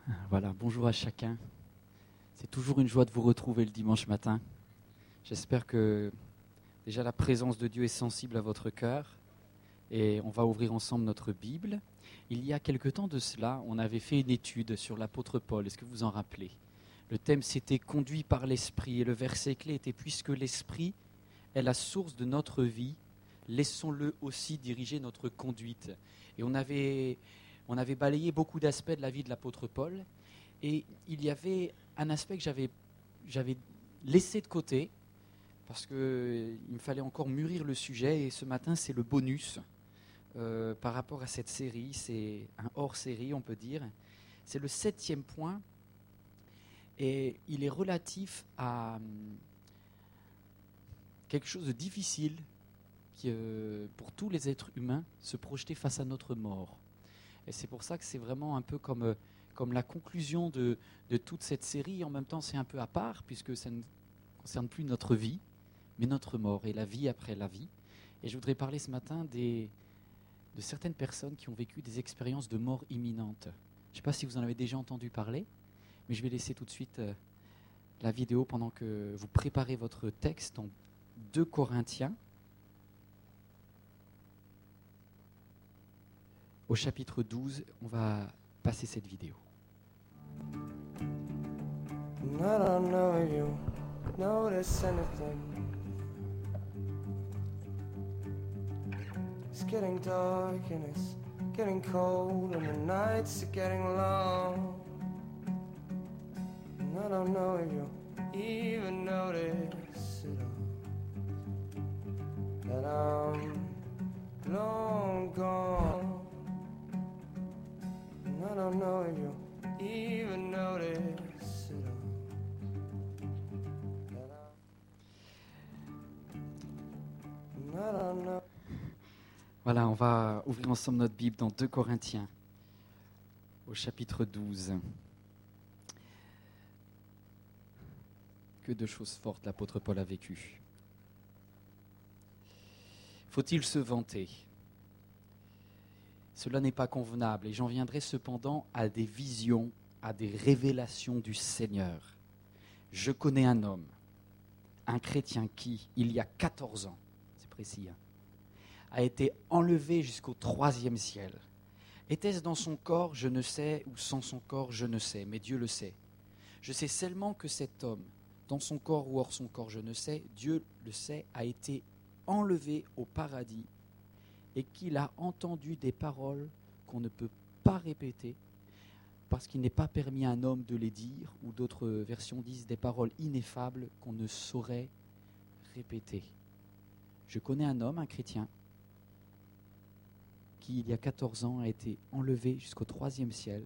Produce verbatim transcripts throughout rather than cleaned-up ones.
Voilà, bonjour à chacun. C'est toujours une joie de vous retrouver le dimanche matin. J'espère que déjà la présence de Dieu est sensible à votre cœur et on va ouvrir ensemble notre Bible. Il y a quelque temps de cela, on avait fait une étude sur l'apôtre Paul. Est-ce que vous en rappelez ? Le thème c'était « Conduit par l'Esprit » et le verset clé était « Puisque l'Esprit est la source de notre vie, laissons-le aussi diriger notre conduite ». Et on avait... On avait balayé beaucoup d'aspects de la vie de l'apôtre Paul et il y avait un aspect que j'avais, j'avais laissé de côté parce qu'il me fallait encore mûrir le sujet et ce matin c'est le bonus euh, par rapport à cette série, c'est un hors-série on peut dire. C'est le septième point et il est relatif à quelque chose de difficile qui, euh, pour tous les êtres humains, se projeter face à notre mort. Et c'est pour ça que c'est vraiment un peu comme, comme la conclusion de, de toute cette série. En même temps, c'est un peu à part, puisque ça ne concerne plus notre vie, mais notre mort et la vie après la vie. Et je voudrais parler ce matin des, de certaines personnes qui ont vécu des expériences de mort imminente. Je ne sais pas si vous en avez déjà entendu parler, mais je vais laisser tout de suite euh, la vidéo pendant que vous préparez votre texte en deux Corinthiens. Au chapitre douze, on va passer cette vidéo. I don't know if you notice anything. It's getting dark and it's getting cold and the nights are getting long. And I don't know if you even notice it all, that I'm long gone. I don't know if you even notice it all. I don't know. Voilà, on va ouvrir ensemble notre Bible dans deux Corinthiens, au chapitre douze. Que de choses fortes l'apôtre Paul a vécues. Faut-il se vanter ? Cela n'est pas convenable et j'en viendrai cependant à des visions, à des révélations du Seigneur. Je connais un homme, un chrétien qui, il y a quatorze ans, c'est précis, hein, a été enlevé jusqu'au troisième ciel. Était-ce dans son corps, je ne sais, ou sans son corps, je ne sais, mais Dieu le sait. Je sais seulement que cet homme, dans son corps ou hors son corps, je ne sais, Dieu le sait, a été enlevé au paradis et qu'il a entendu des paroles qu'on ne peut pas répéter parce qu'il n'est pas permis à un homme de les dire, ou d'autres versions disent des paroles ineffables qu'on ne saurait répéter. Je connais un homme, un chrétien, qui il y a quatorze ans a été enlevé jusqu'au troisième ciel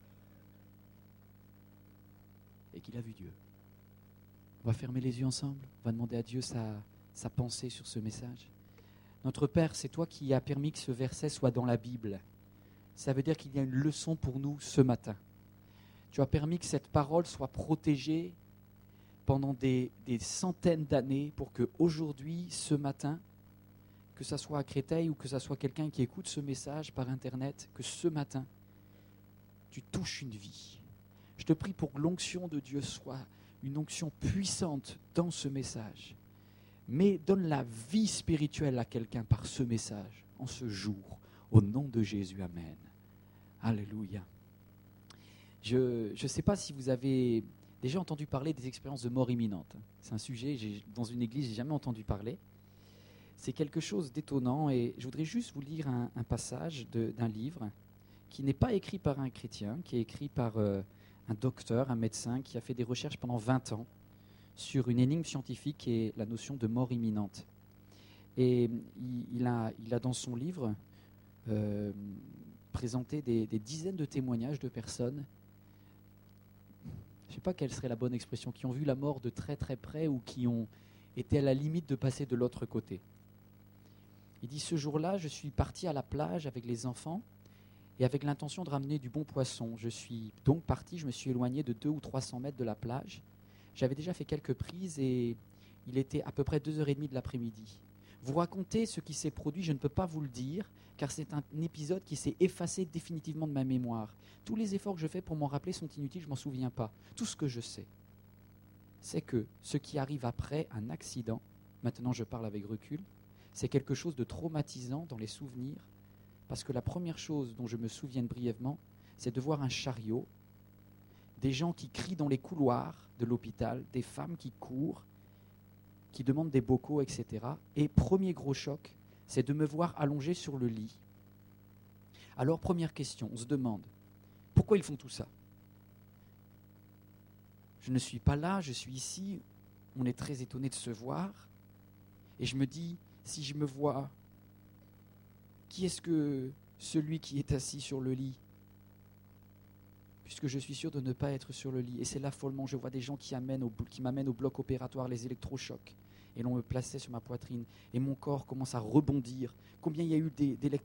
et qu'il a vu Dieu. On va fermer les yeux ensemble, on va demander à Dieu sa, sa pensée sur ce message. Notre Père, c'est toi qui as permis que ce verset soit dans la Bible. Ça veut dire qu'il y a une leçon pour nous ce matin. Tu as permis que cette parole soit protégée pendant des, des centaines d'années pour qu'aujourd'hui, ce matin, que ça soit à Créteil ou que ça soit quelqu'un qui écoute ce message par Internet, que ce matin, tu touches une vie. Je te prie pour que l'onction de Dieu soit une onction puissante dans ce message. Mais donne la vie spirituelle à quelqu'un par ce message, en ce jour, au nom de Jésus, Amen. Alléluia. Je ne sais pas si vous avez déjà entendu parler des expériences de mort imminente. C'est un sujet, j'ai, dans une église, je n'ai jamais entendu parler. C'est quelque chose d'étonnant et je voudrais juste vous lire un, un passage de, d'un livre qui n'est pas écrit par un chrétien, qui est écrit par euh, un docteur, un médecin qui a fait des recherches pendant vingt ans sur une énigme scientifique qui est la notion de mort imminente. Et il, il, a, il a dans son livre euh, présenté des, des dizaines de témoignages de personnes, je ne sais pas quelle serait la bonne expression, qui ont vu la mort de très très près ou qui ont été à la limite de passer de l'autre côté. Il dit, ce jour-là, je suis parti à la plage avec les enfants et avec l'intention de ramener du bon poisson. Je suis donc parti, je me suis éloigné de deux ou trois cents mètres de la plage. J'avais déjà fait quelques prises et il était à peu près deux heures trente de l'après-midi. Vous raconter ce qui s'est produit, je ne peux pas vous le dire, car c'est un épisode qui s'est effacé définitivement de ma mémoire. Tous les efforts que je fais pour m'en rappeler sont inutiles, je ne m'en souviens pas. Tout ce que je sais, c'est que ce qui arrive après un accident, maintenant je parle avec recul, c'est quelque chose de traumatisant dans les souvenirs, parce que la première chose dont je me souviens brièvement, c'est de voir un chariot, des gens qui crient dans les couloirs de l'hôpital, des femmes qui courent, qui demandent des bocaux, et cetera. Et premier gros choc, c'est de me voir allongé sur le lit. Alors, première question, on se demande, pourquoi ils font tout ça ? Je ne suis pas là, je suis ici, on est très étonné de se voir, et je me dis, si je me vois, qui est-ce que celui qui est assis sur le lit ? Puisque je suis sûr de ne pas être sur le lit. Et c'est l'affolement, je vois des gens qui, amènent au, qui m'amènent au bloc opératoire, les électrochocs. Et l'on me plaçait sur ma poitrine. Et mon corps commence à rebondir. Combien il y a eu d'électrochocs ?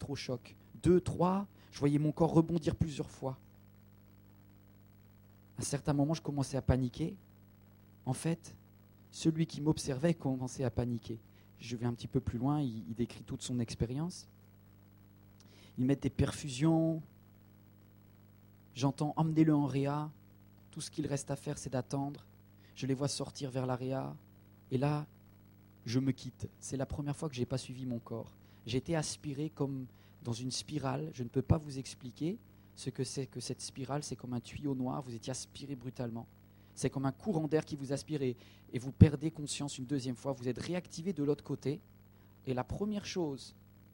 Deux, trois ? Je voyais mon corps rebondir plusieurs fois. À un certain moment, je commençais à paniquer. En fait, celui qui m'observait commençait à paniquer. Je vais un petit peu plus loin, il, il décrit toute son expérience. Ils mettent des perfusions. J'entends « emmenez-le en réa ». Tout ce qu'il reste à faire, c'est d'attendre. Je les vois sortir vers la réa. Et là, je me quitte. C'est la première fois que je n'ai pas suivi mon corps. J'ai été aspiré comme dans une spirale. Je ne peux pas vous expliquer ce que c'est que cette spirale. C'est comme un tuyau noir. Vous étiez aspiré brutalement. C'est comme un courant d'air qui vous aspire et, et vous perdez conscience une deuxième fois. Vous êtes réactivé de l'autre côté. Et la première chose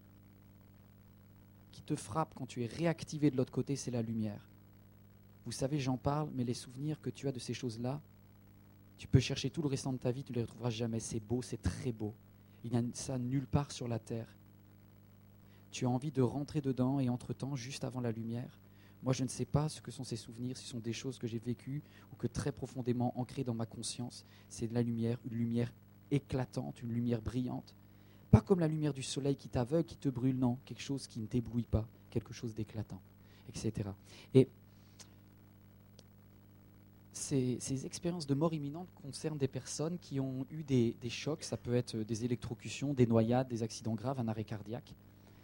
qui te frappe quand tu es réactivé de l'autre côté, c'est la lumière. Vous savez, j'en parle, mais les souvenirs que tu as de ces choses-là, tu peux chercher tout le restant de ta vie, tu ne les retrouveras jamais. C'est beau, c'est très beau. Il n'y a ça nulle part sur la terre. Tu as envie de rentrer dedans et entre-temps, juste avant la lumière, moi je ne sais pas ce que sont ces souvenirs, si ce sont des choses que j'ai vécues ou que très profondément ancrées dans ma conscience, c'est de la lumière, une lumière éclatante, une lumière brillante. Pas comme la lumière du soleil qui t'aveugle, qui te brûle, non, quelque chose qui ne t'éblouit pas, quelque chose d'éclatant, et cetera. Et Ces, ces expériences de mort imminente concernent des personnes qui ont eu des, des chocs, ça peut être des électrocutions, des noyades, des accidents graves, un arrêt cardiaque.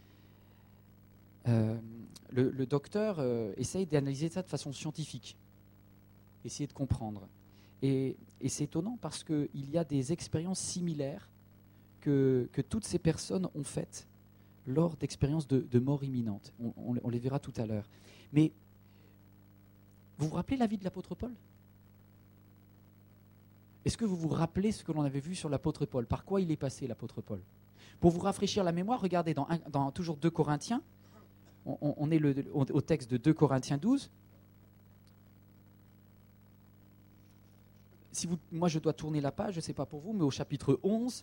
Euh, le, le docteur euh, essaye d'analyser ça de façon scientifique, essayer de comprendre. Et, et c'est étonnant parce qu'il y a des expériences similaires que, que toutes ces personnes ont faites lors d'expériences de, de mort imminente. On, on, on les verra tout à l'heure. Mais vous vous rappelez la vie de l'apôtre Paul ? Est-ce que vous vous rappelez ce que l'on avait vu sur l'apôtre Paul ? Par quoi il est passé, l'apôtre Paul ? Pour vous rafraîchir la mémoire, regardez dans, un, dans toujours deux Corinthiens, on, on, on est le, au, au texte de deux Corinthiens douze. Si vous, moi, je dois tourner la page, je ne sais pas pour vous, mais au chapitre onze,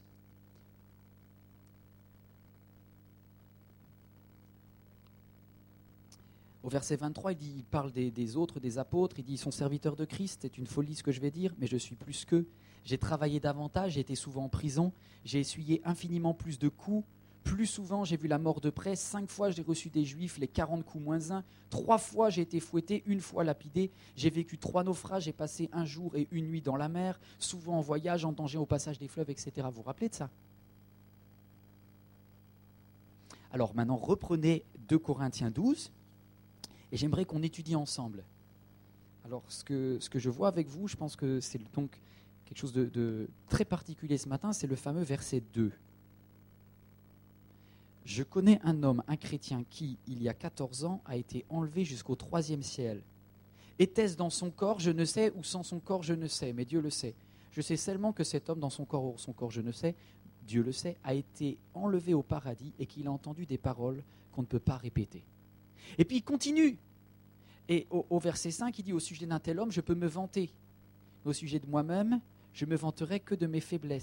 au verset vingt-trois, il, dit, il parle des, des autres, des apôtres, il dit « Ils sont serviteurs de Christ, c'est une folie ce que je vais dire, mais je suis plus qu'eux. J'ai travaillé davantage, j'ai été souvent en prison, j'ai essuyé infiniment plus de coups, plus souvent j'ai vu la mort de près, cinq fois j'ai reçu des Juifs les quarante coups moins un, trois fois j'ai été fouetté, une fois lapidé, j'ai vécu trois naufrages, j'ai passé un jour et une nuit dans la mer, souvent en voyage, en danger au passage des fleuves, et cetera. Vous vous rappelez de ça ? Alors maintenant, reprenez deux Corinthiens douze. Et j'aimerais qu'on étudie ensemble. Alors, ce que, ce que je vois avec vous, je pense que c'est donc quelque chose de, de très particulier ce matin, c'est le fameux verset deux. Je connais un homme, un chrétien, qui, il y a quatorze ans, a été enlevé jusqu'au troisième ciel. Était-ce dans son corps, je ne sais, ou sans son corps, je ne sais, mais Dieu le sait. Je sais seulement que cet homme, dans son corps ou son corps, je ne sais, Dieu le sait, a été enlevé au paradis et qu'il a entendu des paroles qu'on ne peut pas répéter. Et puis il continue. Et au, au verset cinq, il dit « Au sujet d'un tel homme, je peux me vanter. Au sujet de moi-même, je me vanterai que de mes faiblesses. »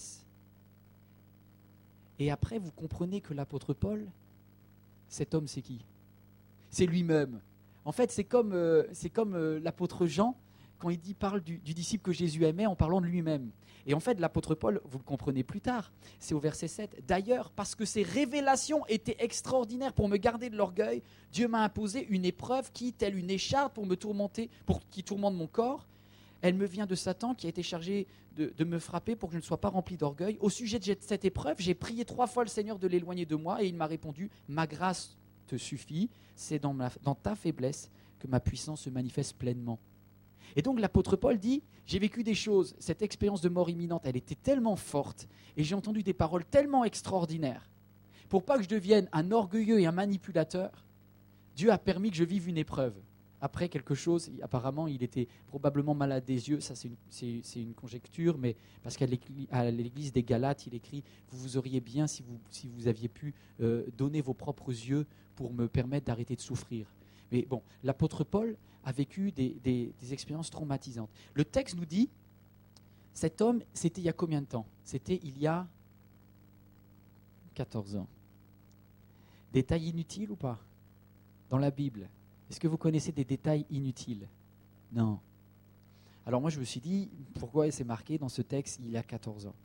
Et après, vous comprenez que l'apôtre Paul, cet homme, c'est qui ? C'est lui-même. En fait, c'est comme, euh, c'est comme euh, l'apôtre Jean, quand il dit, parle du, du disciple que Jésus aimait en parlant de lui-même. Et en fait, l'apôtre Paul, vous le comprenez plus tard, c'est au verset sept. « D'ailleurs, parce que ces révélations étaient extraordinaires pour me garder de l'orgueil, Dieu m'a imposé une épreuve qui, telle une écharpe pour me tourmenter, pour qui tourmente mon corps, elle me vient de Satan qui a été chargé de, de me frapper pour que je ne sois pas rempli d'orgueil. Au sujet de cette épreuve, j'ai prié trois fois le Seigneur de l'éloigner de moi et il m'a répondu, ma grâce te suffit, c'est dans, ma, dans ta faiblesse que ma puissance se manifeste pleinement. Et donc l'apôtre Paul dit, j'ai vécu des choses, cette expérience de mort imminente, elle était tellement forte et j'ai entendu des paroles tellement extraordinaires. Pour pas que je devienne un orgueilleux et un manipulateur, Dieu a permis que je vive une épreuve. Après quelque chose, apparemment il était probablement malade des yeux, ça c'est une, c'est, c'est une conjecture, mais parce qu'à l'église, à l'église des Galates, il écrit, vous vous auriez bien si vous, si vous aviez pu euh, donner vos propres yeux pour me permettre d'arrêter de souffrir. Mais bon, l'apôtre Paul a vécu des, des, des expériences traumatisantes. Le texte nous dit, cet homme, c'était il y a combien de temps ? C'était il y a quatorze ans. Détail inutile ou pas ? Dans la Bible, est-ce que vous connaissez des détails inutiles ? Non. Alors moi je me suis dit, pourquoi c'est marqué dans ce texte il y a quatorze ans ?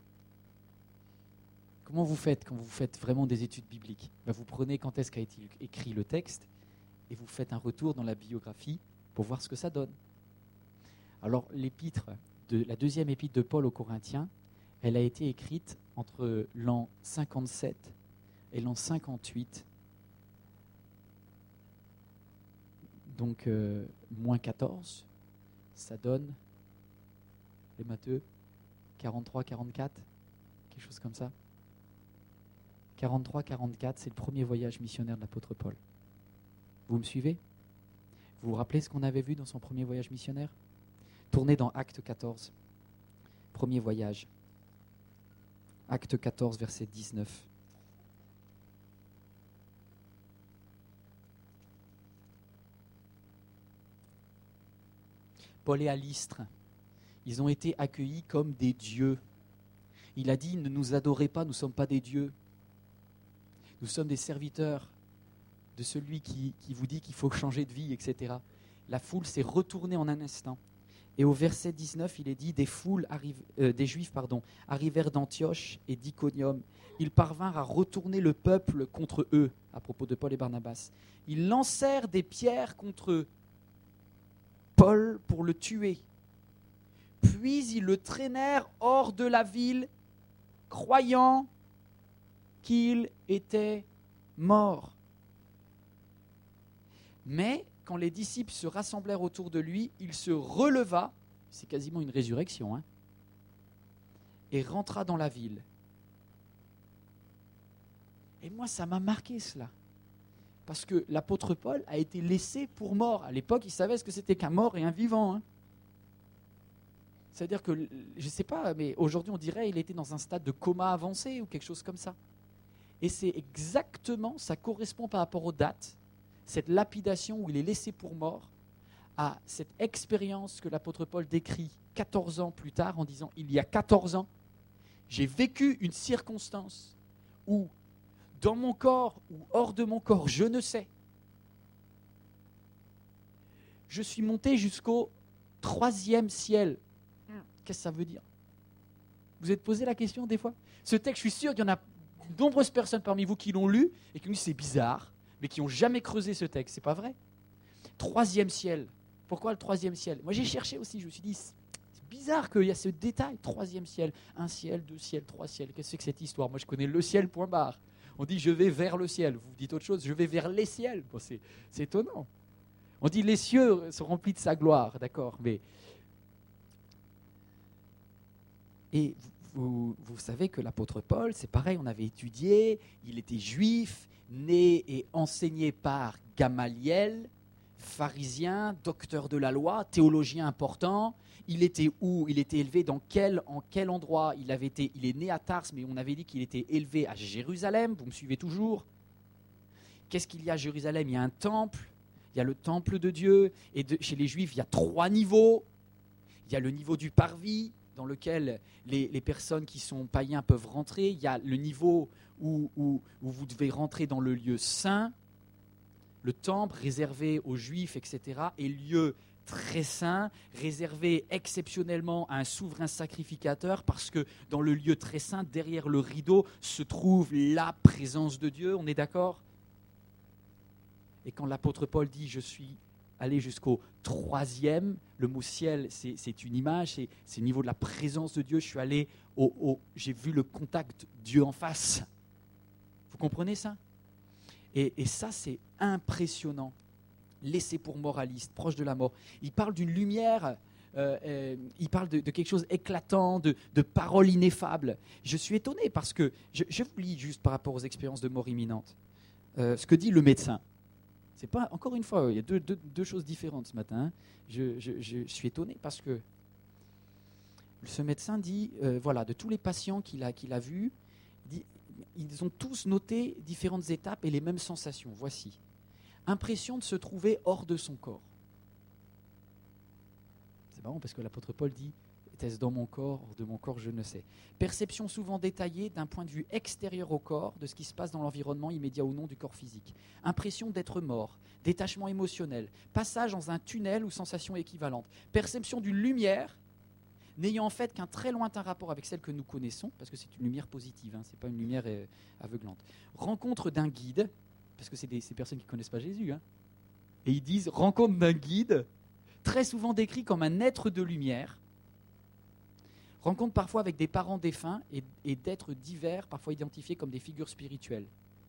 Comment vous faites quand vous faites vraiment des études bibliques ? Ben, vous prenez quand est-ce qu'a été écrit le texte et vous faites un retour dans la biographie pour voir ce que ça donne. Alors l'épître, de, la deuxième épître de Paul aux Corinthiens, elle a été écrite entre l'an cinquante-sept et l'an cinquante-huit. Donc, euh, moins quatorze, ça donne, les matheux, quarante-trois quarante-quatre, quelque chose comme ça. quarante-trois quarante-quatre, c'est le premier voyage missionnaire de l'apôtre Paul. Vous me suivez ? Vous vous rappelez ce qu'on avait vu dans son premier voyage missionnaire ? Tournez dans Acte quatorze, premier voyage. Acte quatorze, verset dix-neuf. Paul et à Lystre, ils ont été accueillis comme des dieux. Il a dit, ne nous adorez pas, nous ne sommes pas des dieux. Nous sommes des serviteurs de celui qui, qui vous dit qu'il faut changer de vie, et cetera. La foule s'est retournée en un instant. Et au verset dix-neuf, il est dit, des foules, arrive, euh, des Juifs pardon, arrivèrent d'Antioche et d'Iconium. Ils parvinrent à retourner le peuple contre eux, à propos de Paul et Barnabas. Ils lancèrent des pierres contre Paul pour le tuer. Puis ils le traînèrent hors de la ville, croyant qu'il était mort. Mais quand les disciples se rassemblèrent autour de lui, il se releva, c'est quasiment une résurrection, hein, et rentra dans la ville. Et moi, ça m'a marqué cela. Parce que l'apôtre Paul a été laissé pour mort. À l'époque, il savait ce que c'était qu'un mort et un vivant. Hein. C'est-à-dire que, je ne sais pas, mais aujourd'hui on dirait qu'il était dans un stade de coma avancé ou quelque chose comme ça. Et c'est exactement, ça correspond par rapport aux dates, cette lapidation où il est laissé pour mort, à cette expérience que l'apôtre Paul décrit quatorze ans plus tard en disant, il y a quatorze ans, j'ai vécu une circonstance où dans mon corps ou hors de mon corps, je ne sais. Je suis monté jusqu'au troisième ciel. Qu'est-ce que ça veut dire ? Vous êtes posé la question des fois ? Ce texte, je suis sûr qu'il y en a de nombreuses personnes parmi vous qui l'ont lu et qui nous disent c'est bizarre, mais qui n'ont jamais creusé ce texte. C'est pas vrai ? Troisième ciel. Pourquoi le troisième ciel ? Moi j'ai cherché aussi, je me suis dit, c'est bizarre qu'il y a ce détail. Troisième ciel, un ciel, deux ciels, trois ciels. Qu'est-ce que c'est que cette histoire ? Moi je connais le ciel, point barre. On dit je vais vers le ciel. Vous dites autre chose, je vais vers les ciels. Bon, c'est, c'est étonnant. On dit les cieux sont remplis de sa gloire, d'accord, mais et vous, vous, vous savez que l'apôtre Paul, c'est pareil, on avait étudié, il était juif, né et enseigné par Gamaliel, pharisien, docteur de la loi, théologien important. Il était où ? Il était élevé dans quel, en quel endroit ? Il avait été, il est né à Tarse, mais on avait dit qu'il était élevé à Jérusalem. Vous me suivez toujours ? Qu'est-ce qu'il y a à Jérusalem ? Il y a un temple, il y a le temple de Dieu. Et de, chez les Juifs, il y a trois niveaux. Il y a le niveau du parvis, dans lequel les, les personnes qui sont païens peuvent rentrer. Il y a le niveau où, où, où vous devez rentrer dans le lieu saint, le temple réservé aux Juifs, et cetera. Et lieu très saint, réservé exceptionnellement à un souverain sacrificateur, parce que dans le lieu très saint, derrière le rideau, se trouve la présence de Dieu, on est d'accord ? Et quand l'apôtre Paul dit « je suis aller jusqu'au troisième. Le mot ciel, c'est, c'est une image, c'est, c'est le niveau de la présence de Dieu. Je suis allé au, au j'ai vu le contact Dieu en face. Vous comprenez ça? et, et ça, c'est impressionnant. Laissé pour moraliste, proche de la mort. Il parle d'une lumière, euh, euh, il parle de, de quelque chose d'éclatant, de, de paroles ineffables. Je suis étonné parce que, je, je vous lis juste par rapport aux expériences de mort imminente, euh, ce que dit le médecin. C'est pas, encore une fois, il y a deux, deux, deux choses différentes ce matin. Hein. Je, je, je suis étonné parce que ce médecin dit, euh, voilà, de tous les patients qu'il a, qu'il a vus, il dit, ils ont tous noté différentes étapes et les mêmes sensations. Voici. Impression de se trouver hors de son corps. C'est marrant parce que l'apôtre Paul dit « Était-ce dans mon corps, hors de mon corps, je ne sais ». Perception souvent détaillée d'un point de vue extérieur au corps de ce qui se passe dans l'environnement immédiat ou non du corps physique. Impression d'être mort, détachement émotionnel, passage dans un tunnel ou sensation équivalente. Perception d'une lumière n'ayant en fait qu'un très lointain rapport avec celle que nous connaissons, parce que c'est une lumière positive, hein, ce n'est pas une lumière euh, aveuglante. Rencontre d'un guide, parce que c'est des, ces personnes qui ne connaissent pas Jésus, hein. Et ils disent rencontre d'un guide, très souvent décrit comme un être de lumière, rencontre parfois avec des parents défunts et, et d'êtres divers, parfois identifiés comme des figures spirituelles.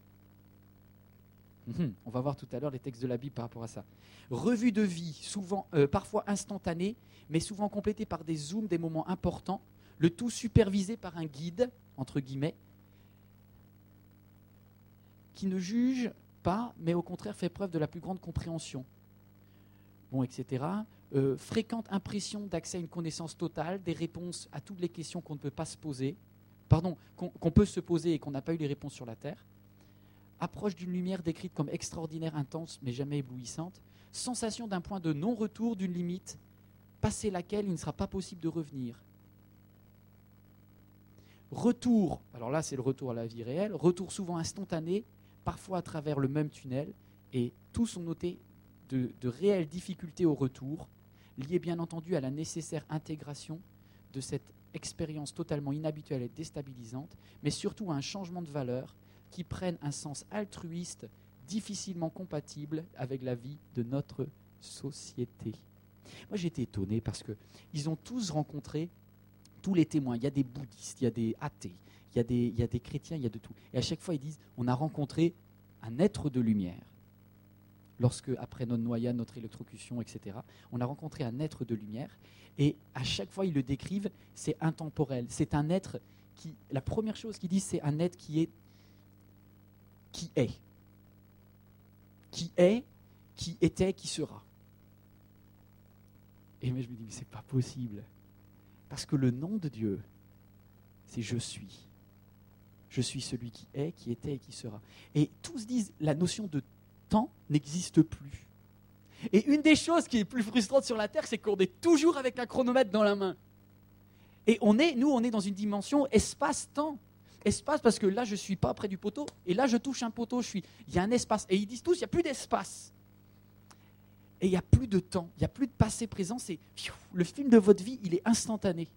Mmh, on va voir tout à l'heure les textes de la Bible par rapport à ça. Revue de vie, souvent, euh, parfois instantanée, mais souvent complétée par des zooms, des moments importants, le tout supervisé par un guide, entre guillemets, qui ne juge pas, mais au contraire fait preuve de la plus grande compréhension. Bon, et cetera. Euh, fréquente impression d'accès à une connaissance totale, des réponses à toutes les questions qu'on ne peut pas se poser, pardon, qu'on, qu'on peut se poser et qu'on n'a pas eu les réponses sur la Terre. Approche d'une lumière décrite comme extraordinaire, intense, mais jamais éblouissante. Sensation d'un point de non-retour, d'une limite, passé laquelle il ne sera pas possible de revenir. Retour, alors là c'est le retour à la vie réelle, retour souvent instantané, parfois à travers le même tunnel, et tous ont noté de, de réelles difficultés au retour, liées bien entendu à la nécessaire intégration de cette expérience totalement inhabituelle et déstabilisante, mais surtout à un changement de valeur qui prenne un sens altruiste, difficilement compatible avec la vie de notre société. Moi j'ai été étonné parce qu'ils ont tous rencontré tous les témoins. Il y a des bouddhistes, il y a des athées, il y a des, il y a des chrétiens, il y a de tout. Et à chaque fois, ils disent, on a rencontré un être de lumière. Lorsque, après notre noyade, notre électrocution, et cetera, on a rencontré un être de lumière. Et à chaque fois, ils le décrivent, c'est intemporel. C'est un être qui, la première chose qu'ils disent, c'est un être qui est, qui est. Qui est, qui était, qui sera. Et moi, je me dis, mais c'est pas possible. Parce que le nom de Dieu, c'est « je suis ». Je suis celui qui est, qui était et qui sera. Et tous disent, la notion de temps n'existe plus. Et une des choses qui est plus frustrante sur la Terre, c'est qu'on est toujours avec un chronomètre dans la main. Et on est, nous, on est dans une dimension espace-temps. Espace parce que là, je ne suis pas près du poteau, et là, je touche un poteau, je suis. Il y a un espace. Et ils disent tous, il n'y a plus d'espace. Et il n'y a plus de temps, il n'y a plus de passé-présent. C'est, le film de votre vie, il est instantané.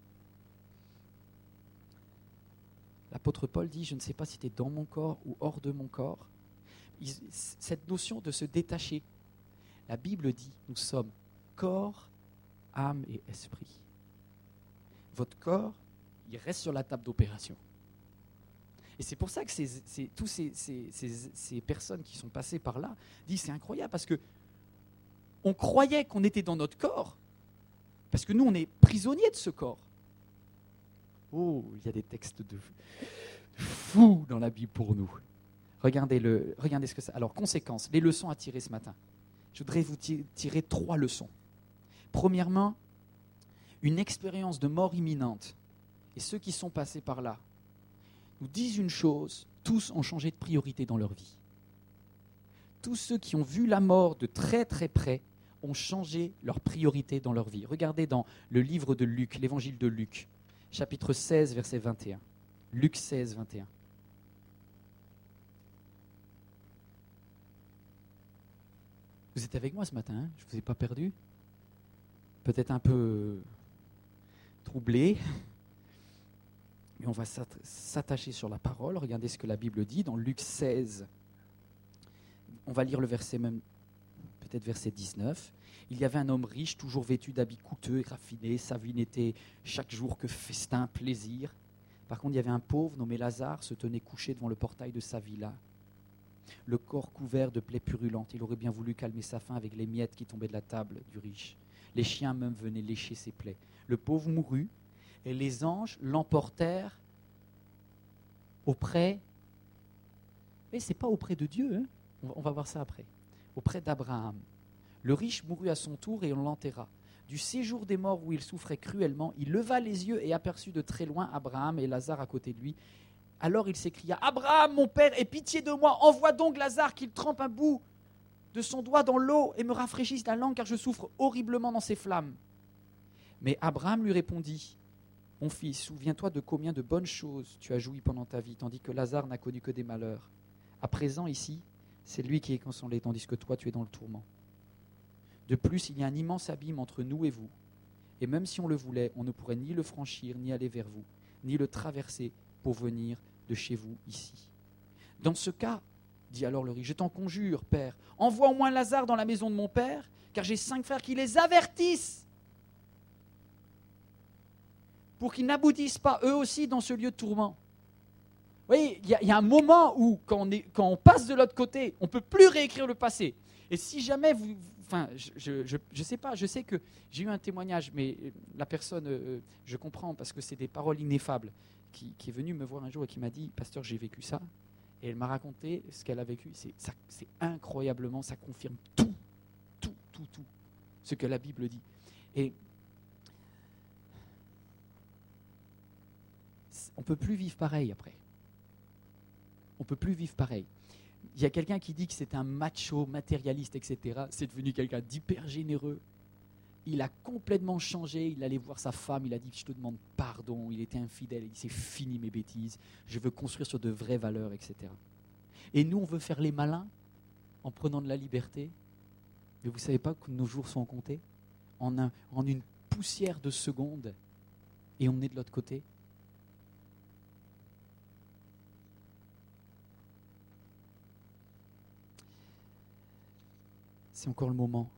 L'apôtre Paul dit, je ne sais pas si tu es dans mon corps ou hors de mon corps. Il, cette notion de se détacher, la Bible dit, nous sommes corps, âme et esprit. Votre corps, il reste sur la table d'opération. Et c'est pour ça que ces, ces, tous ces, ces, ces, ces personnes qui sont passées par là disent, c'est incroyable, parce que on croyait qu'on était dans notre corps, parce que nous, on est prisonniers de ce corps. Oh, il y a des textes de fous dans la Bible pour nous. Regardez, le, regardez ce que c'est. Alors, conséquences, les leçons à tirer ce matin. Je voudrais vous tirer trois leçons. Premièrement, une expérience de mort imminente, et ceux qui sont passés par là, nous disent une chose, tous ont changé de priorité dans leur vie. Tous ceux qui ont vu la mort de très très près ont changé leur priorité dans leur vie. Regardez dans le livre de Luc, l'évangile de Luc, chapitre seize, verset vingt et un. Luc seize, vingt et un. Vous êtes avec moi ce matin, hein? Je ne vous ai pas perdu. Peut-être un peu troublé, mais on va s'attacher sur la parole. Regardez ce que la Bible dit dans Luc seize. On va lire le verset même peut-être verset dix-neuf. Il y avait un homme riche, toujours vêtu d'habits coûteux et raffinés. Sa vie n'était chaque jour que festin, plaisir. Par contre, il y avait un pauvre nommé Lazare, se tenait couché devant le portail de sa villa. Le corps couvert de plaies purulentes. Il aurait bien voulu calmer sa faim avec les miettes qui tombaient de la table du riche. Les chiens même venaient lécher ses plaies. Le pauvre mourut et les anges l'emportèrent auprès... Mais ce n'est pas auprès de Dieu, hein. on, va, on va voir ça après. Auprès d'Abraham. Le riche mourut à son tour et on l'enterra. Du séjour des morts où il souffrait cruellement, il leva les yeux et aperçut de très loin Abraham et Lazare à côté de lui. Alors il s'écria « Abraham, mon père, aie pitié de moi, envoie donc Lazare qu'il trempe un bout de son doigt dans l'eau et me rafraîchisse la langue car je souffre horriblement dans ces flammes. » Mais Abraham lui répondit « Mon fils, souviens-toi de combien de bonnes choses tu as joui pendant ta vie, tandis que Lazare n'a connu que des malheurs. À présent, ici, c'est lui qui est consolé, tandis que toi, tu es dans le tourment. De plus, il y a un immense abîme entre nous et vous. Et même si on le voulait, on ne pourrait ni le franchir, ni aller vers vous, ni le traverser pour venir de chez vous ici. Dans ce cas, dit alors le riche, je t'en conjure, père, envoie au moins Lazare dans la maison de mon père, car j'ai cinq frères qui les avertissent pour qu'ils n'aboutissent pas eux aussi dans ce lieu de tourment. Vous voyez, il y, y a un moment où, quand on, est, quand on passe de l'autre côté, on ne peut plus réécrire le passé. Et si jamais vous... Enfin, je ne je, je sais pas, je sais que j'ai eu un témoignage, mais la personne, euh, je comprends, parce que c'est des paroles ineffables, qui, qui est venue me voir un jour et qui m'a dit, « Pasteur, j'ai vécu ça. » Et elle m'a raconté ce qu'elle a vécu. C'est, ça, c'est incroyablement, ça confirme tout, tout, tout, tout, ce que la Bible dit. Et on ne peut plus vivre pareil après. On ne peut plus vivre pareil. Il y a quelqu'un qui dit que c'est un macho, matérialiste, et cetera. C'est devenu quelqu'un d'hyper généreux. Il a complètement changé. Il allait voir sa femme. Il a dit, je te demande pardon. Il était infidèle. Il dit, c'est fini mes bêtises. Je veux construire sur de vraies valeurs, et cetera. Et nous, on veut faire les malins en prenant de la liberté. Mais vous ne savez pas que nos jours sont comptés en, un, en une poussière de seconde. Et on est de l'autre côté. C'est encore le moment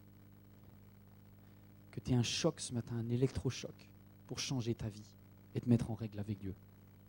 que tu aies un choc ce matin, un électrochoc, pour changer ta vie et te mettre en règle avec Dieu.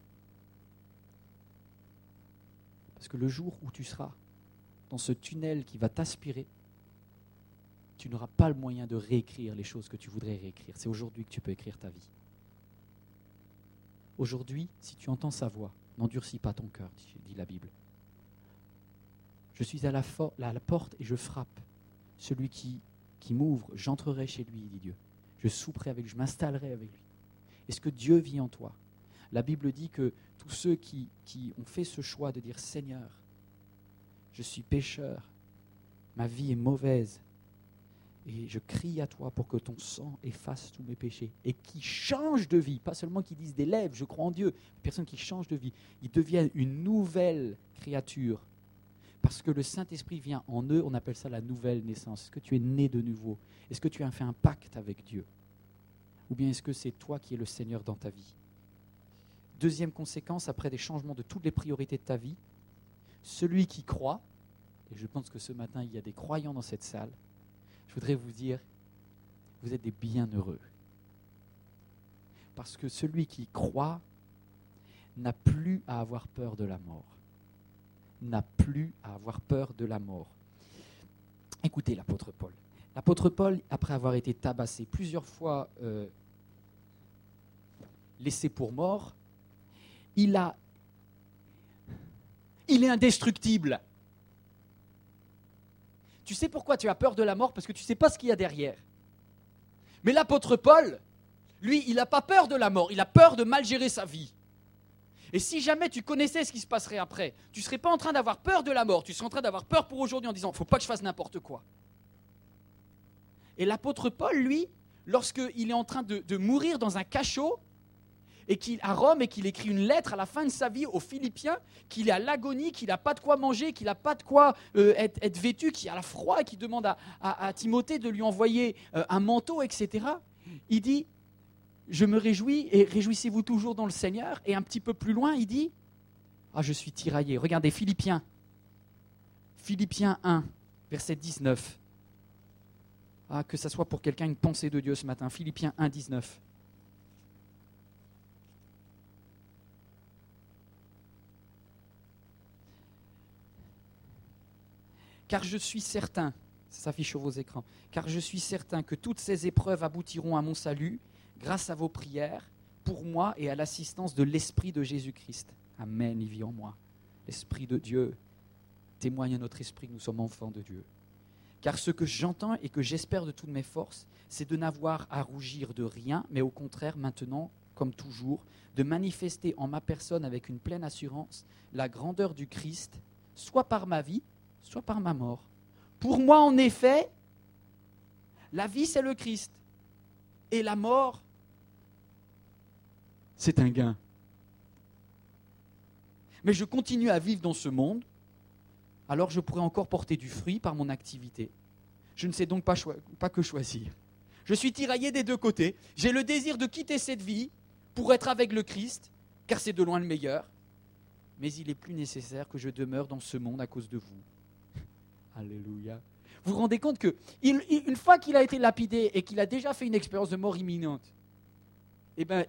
Parce que le jour où tu seras dans ce tunnel qui va t'aspirer, tu n'auras pas le moyen de réécrire les choses que tu voudrais réécrire. C'est aujourd'hui que tu peux écrire ta vie. Aujourd'hui, si tu entends sa voix, n'endurcis pas ton cœur, dit la Bible. Je suis à la, for- à la porte et je frappe. Celui qui, qui m'ouvre, j'entrerai chez lui, dit Dieu. Je souperai avec lui, je m'installerai avec lui. Est-ce que Dieu vit en toi ? La Bible dit que tous ceux qui, qui ont fait ce choix de dire « Seigneur, je suis pécheur, ma vie est mauvaise, et je crie à toi pour que ton sang efface tous mes péchés. » Et qui changent de vie, pas seulement qui disent des lèvres, je crois en Dieu, les personnes qui changent de vie, ils deviennent une nouvelle créature. Parce que le Saint-Esprit vient en eux, on appelle ça la nouvelle naissance. Est-ce que tu es né de nouveau ? Est-ce que tu as fait un pacte avec Dieu ? Ou bien est-ce que c'est toi qui es le Seigneur dans ta vie ? Deuxième conséquence, après des changements de toutes les priorités de ta vie, celui qui croit, et je pense que ce matin il y a des croyants dans cette salle, je voudrais vous dire, vous êtes des bienheureux. Parce que celui qui croit n'a plus à avoir peur de la mort. n'a plus à avoir peur de la mort. Écoutez l'apôtre Paul. L'apôtre Paul, après avoir été tabassé plusieurs fois, euh, laissé pour mort, il a, il est indestructible. Tu sais pourquoi tu as peur de la mort ? Parce que tu ne sais pas ce qu'il y a derrière. Mais l'apôtre Paul, lui, il n'a pas peur de la mort, il a peur de mal gérer sa vie. Et si jamais tu connaissais ce qui se passerait après, tu ne serais pas en train d'avoir peur de la mort, tu serais en train d'avoir peur pour aujourd'hui en disant « il ne faut pas que je fasse n'importe quoi ». Et l'apôtre Paul, lui, lorsqu'il est en train de, de mourir dans un cachot, et qu'il, à Rome, et qu'il écrit une lettre à la fin de sa vie aux Philippiens, qu'il est à l'agonie, qu'il n'a pas de quoi manger, qu'il n'a pas de quoi euh, être, être vêtu, qu'il a froid, et qu'il demande à, à, à Timothée de lui envoyer euh, un manteau, et cetera. Il dit « Je me réjouis, et réjouissez-vous toujours dans le Seigneur ». Et un petit peu plus loin, il dit « Ah, je suis tiraillé ». Regardez, Philippiens, Philippiens un, verset dix-neuf. Ah, que ça soit pour quelqu'un une pensée de Dieu ce matin. Philippiens un, dix-neuf. Car je suis certain, ça s'affiche sur vos écrans, car je suis certain que toutes ces épreuves aboutiront à mon salut grâce à vos prières pour moi et à l'assistance de l'Esprit de Jésus-Christ. Amen, il vit en moi. L'Esprit de Dieu témoigne à notre esprit que nous sommes enfants de Dieu. Car ce que j'entends et que j'espère de toutes mes forces, c'est de n'avoir à rougir de rien, mais au contraire maintenant, comme toujours, de manifester en ma personne avec une pleine assurance la grandeur du Christ, soit par ma vie, soit par ma mort. Pour moi, en effet, la vie, c'est le Christ. Et la mort, c'est un gain. Mais je continue à vivre dans ce monde, alors je pourrais encore porter du fruit par mon activité. Je ne sais donc pas, cho- pas que choisir. Je suis tiraillé des deux côtés. J'ai le désir de quitter cette vie pour être avec le Christ, car c'est de loin le meilleur. Mais il est plus nécessaire que je demeure dans ce monde à cause de vous. Alléluia. Vous vous rendez compte que il, il, une fois qu'il a été lapidé et qu'il a déjà fait une expérience de mort imminente, eh bien,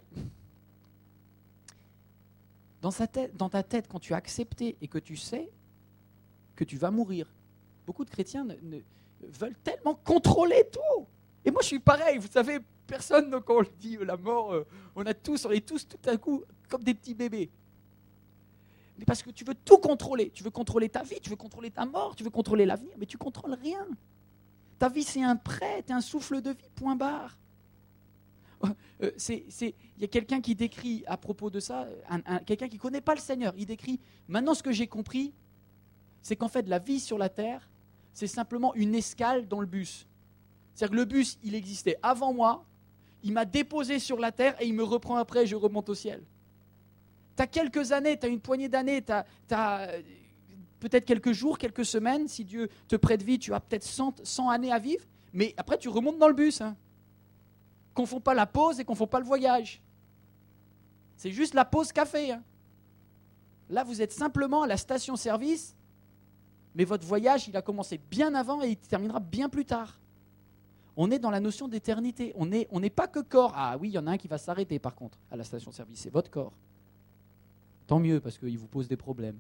dans, sa tête, dans ta tête, quand tu as accepté et que tu sais que tu vas mourir, beaucoup de chrétiens ne, ne, veulent tellement contrôler tout. Et moi, je suis pareil. Vous savez, personne, quand on le dit, la mort, euh, on a tous, on est tous tout à coup comme des petits bébés. Mais parce que tu veux tout contrôler. Tu veux contrôler ta vie, tu veux contrôler ta mort, tu veux contrôler l'avenir, mais tu ne contrôles rien. Ta vie, c'est un prêt, c'est un souffle de vie, point barre. Euh, c'est, c'est, il y a quelqu'un qui décrit à propos de ça, un, un, quelqu'un qui ne connaît pas le Seigneur, il décrit, maintenant ce que j'ai compris, c'est qu'en fait la vie sur la terre, c'est simplement une escale dans le bus. C'est-à-dire que le bus, il existait avant moi, il m'a déposé sur la terre et il me reprend après et je remonte au ciel. Tu as quelques années, tu as une poignée d'années, tu as peut-être quelques jours, quelques semaines, si Dieu te prête vie, tu as peut-être cent, cent années à vivre, mais après tu remontes dans le bus. Hein. Confonds pas la pause et confonds pas le voyage. C'est juste la pause café. Hein. Là, vous êtes simplement à la station-service, mais votre voyage, il a commencé bien avant et il terminera bien plus tard. On est dans la notion d'éternité. On n'est on n'est pas que corps. Ah oui, il y en a un qui va s'arrêter par contre à la station-service, c'est votre corps. Tant mieux, parce qu'il vous pose des problèmes.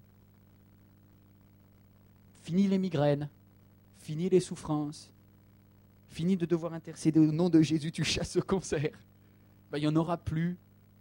Fini les migraines, fini les souffrances, fini de devoir intercéder au nom de Jésus, tu chasses le cancer. Ben, il n'y en aura plus.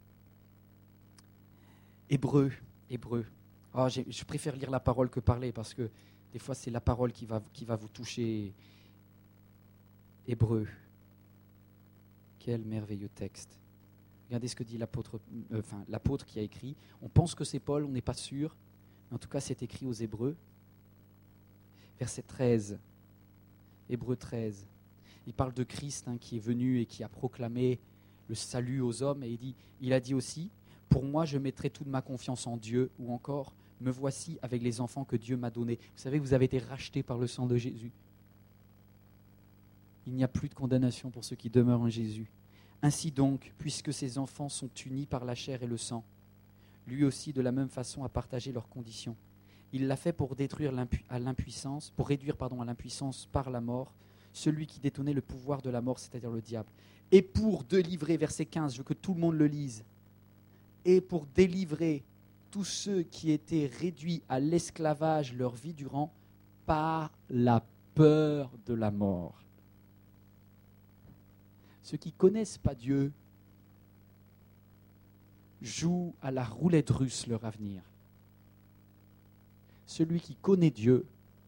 Hébreu, Hébreu. Oh, je préfère lire la parole que parler, parce que des fois, c'est la parole qui va, qui va vous toucher. Hébreu. Quel merveilleux texte. Regardez ce que dit l'apôtre, euh, enfin, l'apôtre qui a écrit. On pense que c'est Paul, on n'est pas sûr. En tout cas, c'est écrit aux Hébreux. Verset treize. Hébreux treize. Il parle de Christ hein, qui est venu et qui a proclamé le salut aux hommes. Et il, dit, il a dit aussi, « Pour moi, je mettrai toute ma confiance en Dieu. » Ou encore, « Me voici avec les enfants que Dieu m'a donnés. » Vous savez, vous avez été rachetés par le sang de Jésus. Il n'y a plus de condamnation pour ceux qui demeurent en Jésus. Ainsi donc, puisque ces enfants sont unis par la chair et le sang, lui aussi de la même façon a partagé leurs conditions. Il l'a fait pour détruire l'impu- à l'impuissance, pour réduire pardon, à l'impuissance par la mort, celui qui détenait le pouvoir de la mort, c'est-à-dire le diable. Et pour délivrer, verset quinze, je veux que tout le monde le lise, et pour délivrer tous ceux qui étaient réduits à l'esclavage leur vie durant par la peur de la mort. Ceux qui ne connaissent pas Dieu jouent à la roulette russe leur avenir. Celui qui connaît Dieu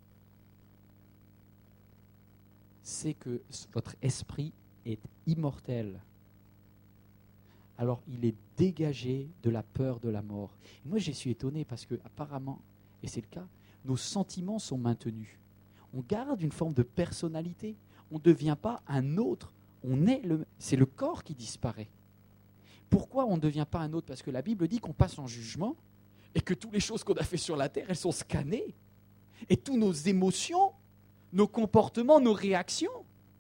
sait que votre esprit est immortel. Alors il est dégagé de la peur de la mort. Et moi je suis étonné parce que apparemment, et c'est le cas, nos sentiments sont maintenus. On garde une forme de personnalité. On ne devient pas un autre. On est le, c'est le corps qui disparaît. Pourquoi on ne devient pas un autre ? Parce que la Bible dit qu'on passe en jugement et que toutes les choses qu'on a fait sur la terre, elles sont scannées. Et toutes nos émotions, nos comportements, nos réactions.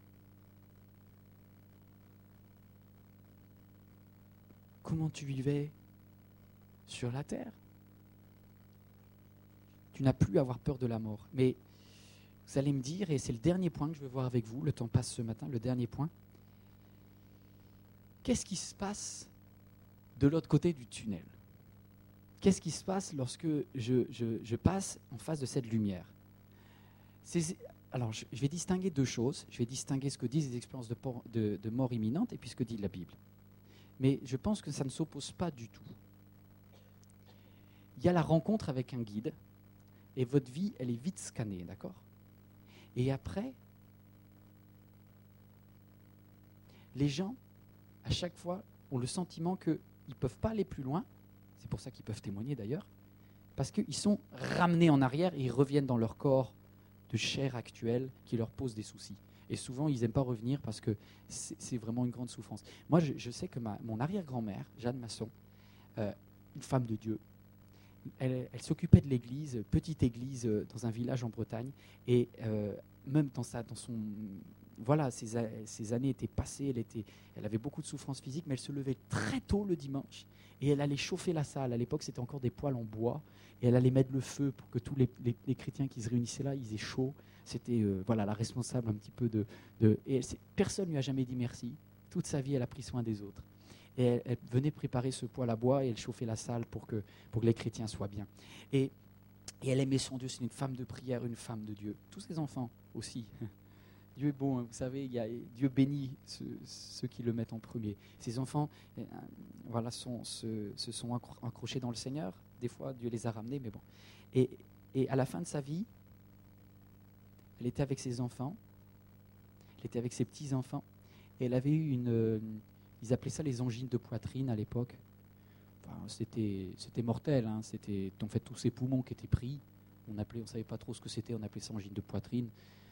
Comment tu vivais sur la terre ? Tu n'as plus à avoir peur de la mort. Mais vous vous allez me dire, et c'est le dernier point que je veux voir avec vous, le temps passe ce matin, le dernier point. Qu'est-ce qui se passe de l'autre côté du tunnel? Qu'est-ce qui se passe lorsque je, je, je passe en face de cette lumière? C'est, alors, je, je vais distinguer deux choses. Je vais distinguer ce que disent les expériences de, por, de, de mort imminente et puis ce que dit la Bible. Mais je pense que ça ne s'oppose pas du tout. Il y a la rencontre avec un guide et votre vie, elle est vite scannée, d'accord? Et après, les gens, à chaque fois, ont le sentiment qu'ils ne peuvent pas aller plus loin. C'est pour ça qu'ils peuvent témoigner d'ailleurs. Parce qu'ils sont ramenés en arrière et ils reviennent dans leur corps de chair actuelle qui leur pose des soucis. Et souvent, ils n'aiment pas revenir parce que c'est, c'est vraiment une grande souffrance. Moi, je, je sais que ma, mon arrière-grand-mère, Jeanne Masson, euh, une femme de Dieu, elle, elle s'occupait de l'église, petite église euh, dans un village en Bretagne. Et euh, même dans, sa, dans son... Voilà, ses, ses années étaient passées, elle, était, elle avait beaucoup de souffrances physiques, mais elle se levait très tôt le dimanche et elle allait chauffer la salle. À l'époque, c'était encore des poêles en bois et elle allait mettre le feu pour que tous les, les, les chrétiens qui se réunissaient là, ils aient chaud. C'était euh, voilà, la responsable un petit peu de... de et elle, personne ne lui a jamais dit merci. Toute sa vie, elle a pris soin des autres. Et elle, elle venait préparer ce poêle à bois et elle chauffait la salle pour que, pour que les chrétiens soient bien. Et, et elle aimait son Dieu, c'est une femme de prière, une femme de Dieu. Tous ses enfants aussi. Dieu est bon, hein, vous savez, il y a, Dieu bénit ceux, ceux qui le mettent en premier. Ses enfants euh, voilà, sont, se, se sont accrochés dans le Seigneur. Des fois, Dieu les a ramenés, mais bon. Et, et à la fin de sa vie, elle était avec ses enfants, elle était avec ses petits-enfants, et elle avait eu une... Euh, ils appelaient ça les angines de poitrine à l'époque. Enfin, c'était, c'était mortel, hein, c'était en fait tous ses poumons qui étaient pris. On appelait, on savait pas trop ce que c'était, on appelait ça angine de poitrine.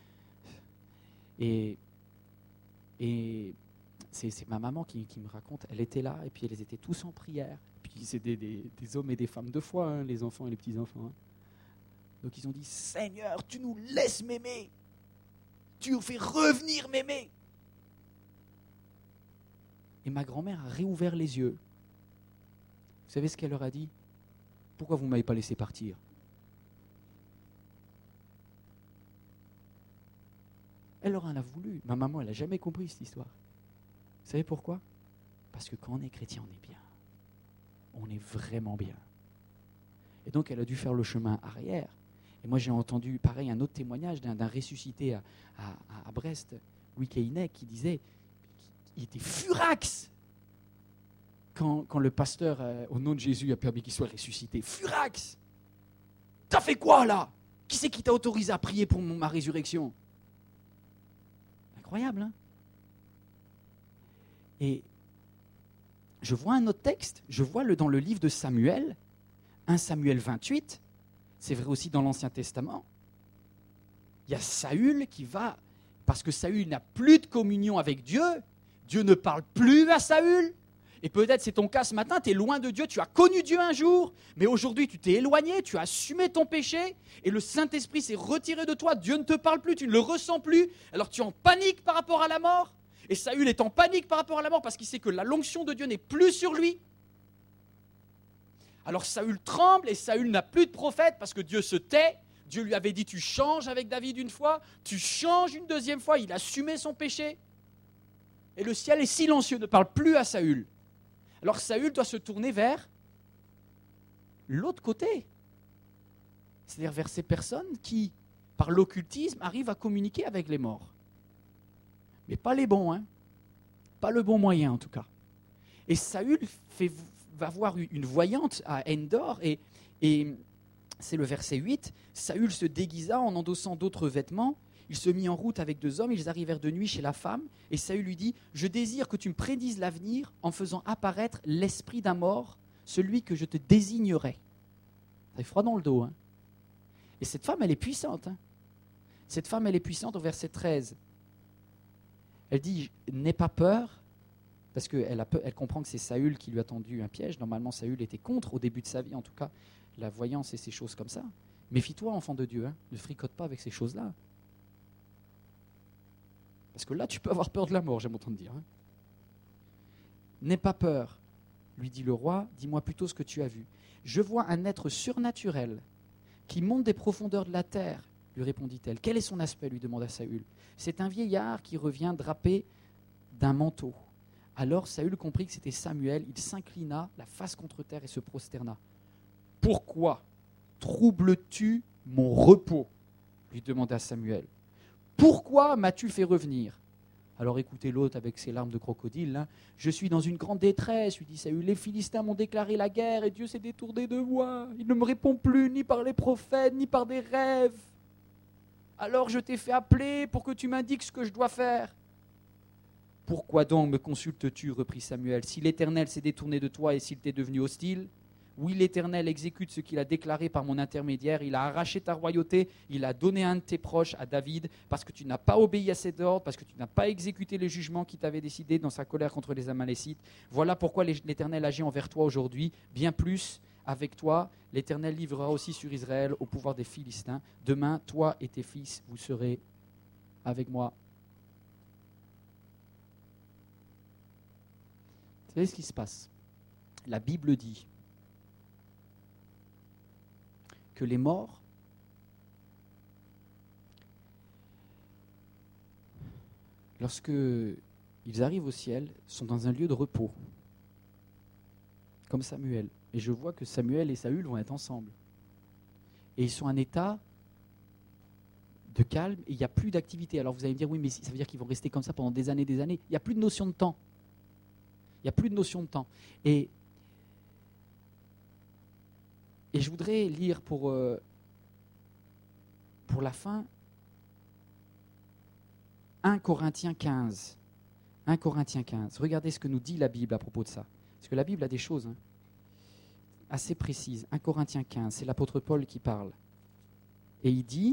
Et, et c'est, c'est ma maman qui, qui me raconte, elle était là, et puis elles étaient tous en prière. Et puis c'était des, des hommes et des femmes de foi, hein, les enfants et les petits-enfants. Hein. Donc ils ont dit, Seigneur, tu nous laisses m'aimer. Tu nous fais revenir m'aimer. Et ma grand-mère a réouvert les yeux. Vous savez ce qu'elle leur a dit? Pourquoi vous ne m'avez pas laissé partir? Elle leur en a voulu. Ma maman, elle n'a jamais compris cette histoire. Vous savez pourquoi? Parce que quand on est chrétien, on est bien. On est vraiment bien. Et donc, elle a dû faire le chemin arrière. Et moi, j'ai entendu, pareil, un autre témoignage d'un, d'un ressuscité à, à, à Brest, Louis Keinec, qui disait qu'il était furax quand, quand le pasteur, euh, au nom de Jésus, a permis qu'il soit ressuscité. Furax! T'as fait quoi, là? Qui c'est qui t'a autorisé à prier pour mon, ma résurrection? Incroyable, hein? Et je vois un autre texte, je vois le, dans le livre de Samuel, un Samuel vingt-huit, c'est vrai aussi dans l'Ancien Testament. Il y a Saül qui va, parce que Saül n'a plus de communion avec Dieu, Dieu ne parle plus à Saül, et peut-être c'est ton cas ce matin, tu es loin de Dieu, tu as connu Dieu un jour, mais aujourd'hui tu t'es éloigné, tu as assumé ton péché, et le Saint-Esprit s'est retiré de toi, Dieu ne te parle plus, tu ne le ressens plus, alors tu es en panique par rapport à la mort, et Saül est en panique par rapport à la mort parce qu'il sait que la l'onction de Dieu n'est plus sur lui. Alors Saül tremble et Saül n'a plus de prophète parce que Dieu se tait. Dieu lui avait dit tu changes avec David une fois, tu changes une deuxième fois, il a assumé son péché. Et le ciel est silencieux, ne parle plus à Saül. Alors Saül doit se tourner vers l'autre côté. C'est-à-dire vers ces personnes qui, par l'occultisme, arrivent à communiquer avec les morts. Mais pas les bons, hein. Pas le bon moyen en tout cas. Et Saül fait, va voir une voyante à Endor et, et c'est le verset huit. Saül se déguisa en endossant d'autres vêtements. Il se mit en route avec deux hommes. Ils arrivèrent de nuit chez la femme. Et Saül lui dit, « Je désire que tu me prédises l'avenir en faisant apparaître l'esprit d'un mort, celui que je te désignerai. » Ça fait froid dans le dos. Hein. Et cette femme, elle est puissante. Hein. Cette femme, elle est puissante au verset treize. Elle dit, « N'aie pas peur. » Parce qu'elle elle comprend que c'est Saül qui lui a tendu un piège. Normalement, Saül était contre, au début de sa vie, en tout cas, la voyance et ces choses comme ça. Méfie-toi, enfant de Dieu, hein. Ne fricote pas avec ces choses-là. Parce que là, tu peux avoir peur de la mort, j'aime autant te dire. Hein. N'aie pas peur, lui dit le roi, dis-moi plutôt ce que tu as vu. Je vois un être surnaturel qui monte des profondeurs de la terre lui répondit-elle. Quel est son aspect lui demanda Saül. C'est un vieillard qui revient drapé d'un manteau. Alors Saül comprit que c'était Samuel. Il s'inclina la face contre terre et se prosterna. Pourquoi troubles-tu mon repos lui demanda Samuel. Pourquoi m'as-tu fait revenir? Alors écoutez l'autre avec ses larmes de crocodile. Hein. Je suis dans une grande détresse, lui dit Saül. Les Philistins m'ont déclaré la guerre et Dieu s'est détourné de moi. Il ne me répond plus ni par les prophètes, ni par des rêves. Alors je t'ai fait appeler pour que tu m'indiques ce que je dois faire. Pourquoi donc me consultes-tu, reprit Samuel, si l'Éternel s'est détourné de toi et s'il t'est devenu hostile? Oui, l'Éternel exécute ce qu'il a déclaré par mon intermédiaire. Il a arraché ta royauté, il a donné un de tes proches à David, parce que tu n'as pas obéi à ses ordres, parce que tu n'as pas exécuté les jugements qu'il t'avait décidé dans sa colère contre les Amalécites. Voilà pourquoi l'Éternel agit envers toi aujourd'hui, bien plus avec toi. L'Éternel livrera aussi sur Israël au pouvoir des Philistins. Demain, toi et tes fils, vous serez avec moi. Vous savez ce qui se passe? La Bible dit que les morts lorsque ils arrivent au ciel, sont dans un lieu de repos, comme Samuel. Et je vois que Samuel et Saül vont être ensemble. Et ils sont en état de calme et il n'y a plus d'activité. Alors vous allez me dire, oui, mais ça veut dire qu'ils vont rester comme ça pendant des années et des années. Il n'y a plus de notion de temps. Il n'y a plus de notion de temps. Et Et je voudrais lire pour, euh, pour la fin un Corinthiens quinze. un Corinthiens quinze. Regardez ce que nous dit la Bible à propos de ça. Parce que la Bible a des choses hein, assez précises. un Corinthiens quinze, c'est l'apôtre Paul qui parle. Et il dit...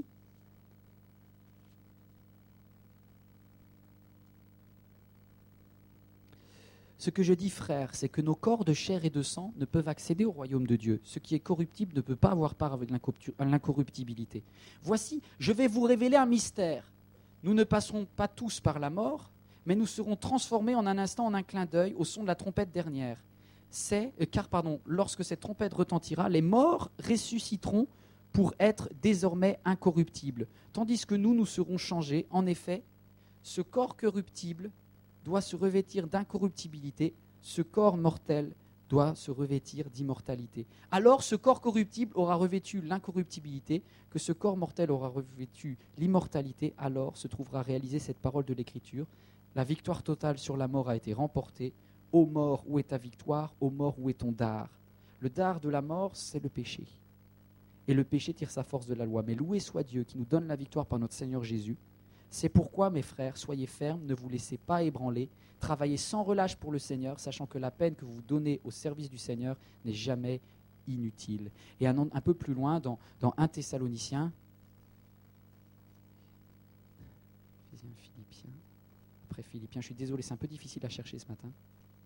Ce que je dis, frère, c'est que nos corps de chair et de sang ne peuvent accéder au royaume de Dieu. Ce qui est corruptible ne peut pas avoir part avec l'incorruptibilité. Voici, je vais vous révéler un mystère. Nous ne passerons pas tous par la mort, mais nous serons transformés en un instant, en un clin d'œil, au son de la trompette dernière. C'est, euh, car pardon, lorsque cette trompette retentira, les morts ressusciteront pour être désormais incorruptibles, tandis que nous, nous serons changés. En effet, ce corps corruptible doit se revêtir d'incorruptibilité, ce corps mortel doit se revêtir d'immortalité. Alors ce corps corruptible aura revêtu l'incorruptibilité, que ce corps mortel aura revêtu l'immortalité, alors se trouvera réalisée cette parole de l'Écriture. La victoire totale sur la mort a été remportée. Ô mort, où est ta victoire? Ô mort, où est ton dard? Le dard de la mort, c'est le péché. Et le péché tire sa force de la loi. Mais loué soit Dieu qui nous donne la victoire par notre Seigneur Jésus. C'est pourquoi, mes frères, soyez fermes, ne vous laissez pas ébranler, travaillez sans relâche pour le Seigneur, sachant que la peine que vous donnez au service du Seigneur n'est jamais inutile. Et un, un peu plus loin, dans, dans un Thessaloniciens, Philippiens, après Philippiens, je suis désolé, c'est un peu difficile à chercher ce matin.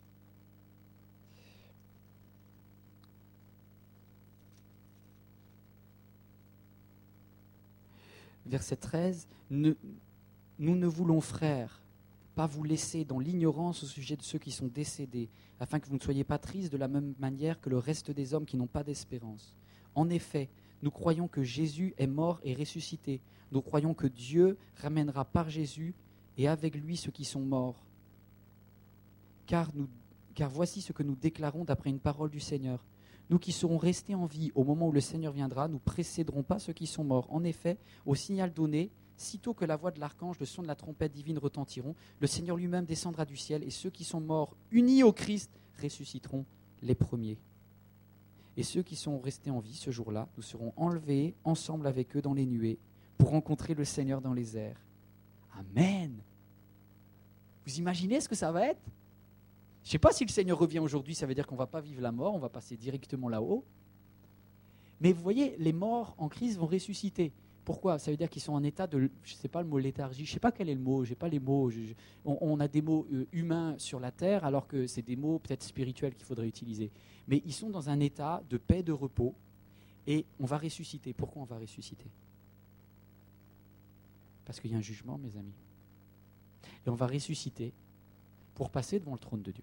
Verset treize, ne, nous ne voulons, frères, pas vous laisser dans l'ignorance au sujet de ceux qui sont décédés, afin que vous ne soyez pas tristes de la même manière que le reste des hommes qui n'ont pas d'espérance. En effet, nous croyons que Jésus est mort et ressuscité. Nous croyons que Dieu ramènera par Jésus et avec lui ceux qui sont morts. Car, nous, car voici ce que nous déclarons d'après une parole du Seigneur. Nous qui serons restés en vie au moment où le Seigneur viendra, nous précéderons pas ceux qui sont morts. En effet, au signal donné, sitôt que la voix de l'archange, le son de la trompette divine retentiront, le Seigneur lui-même descendra du ciel et ceux qui sont morts, unis au Christ, ressusciteront les premiers. Et ceux qui sont restés en vie ce jour-là, nous serons enlevés ensemble avec eux dans les nuées pour rencontrer le Seigneur dans les airs. Amen. Vous imaginez ce que ça va être? Je ne sais pas si le Seigneur revient aujourd'hui, ça veut dire qu'on ne va pas vivre la mort, on va passer directement là-haut. Mais vous voyez, les morts en Christ vont ressusciter. Pourquoi? Ça veut dire qu'ils sont en état de, je ne sais pas le mot léthargie, je ne sais pas quel est le mot, j'ai pas les mots. Je, je, on, on a des mots euh, humains sur la terre, alors que c'est des mots peut-être spirituels qu'il faudrait utiliser. Mais ils sont dans un état de paix, de repos, et on va ressusciter. Pourquoi on va ressusciter? Parce qu'il y a un jugement, mes amis. Et on va ressusciter pour passer devant le trône de Dieu.